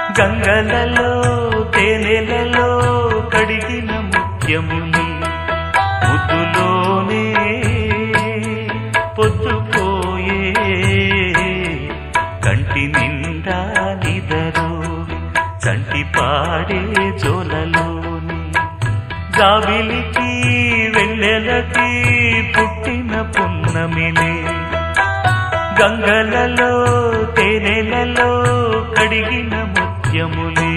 గంగలలో తేనెలలో కడిగిన ముత్యముని ముద్దులోనే పొద్దుపోయే కంటి నిండా నిదరు చంటి పాడే జోలలోని జాబిలికి వెన్నెలకి పుట్టిన పున్నమిలే గంగలలో తేనెలలో కడిగిన ముత్యములే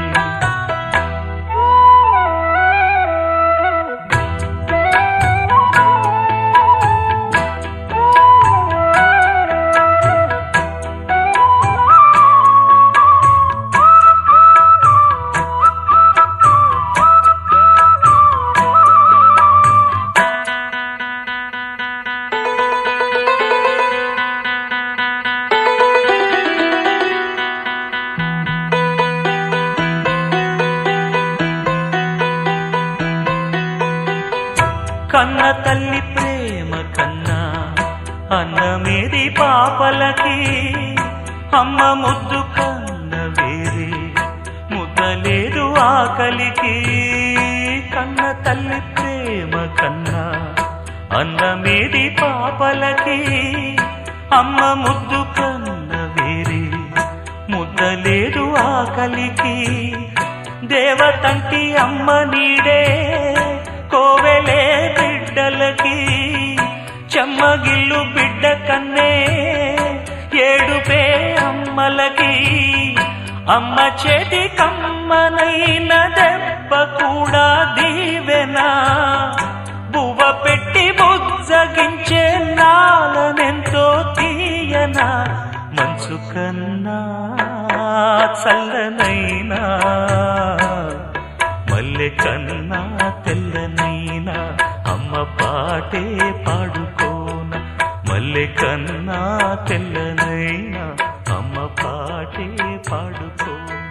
కన్న తల్లి ప్రేమ కన్నా అన్నమేది పాపలకి అమ్మ ముద్దు కన్న వేరే ముద్దలేదు ఆకలికి కన్న తల్లి ప్రేమ కన్నా అన్నమేది పాపలకి అమ్మ ముద్దు కన్న వేరే ముద్దలేదు ఆకలికి దేవతంటి అమ్మ నీడే కోవెలే బిడ్డలకి చెమ్మగిల్లు బిడ్డ కన్నే ఏడుపే అమ్మలకి అమ్మ చేతి కమ్మనైన దెబ్బ కూడా దీవెనా బువ్వ పెట్టి బుజ్జగించే నాలనెంతో తీయనా మంచు కన్నా చల్లనైనా మల్లె కన్నా తెల్లనైనా అమ్మ పాటే పాడుకోన మల్లె కన్నా తెల్లనైనా అమ్మ పాటే పాడుకోన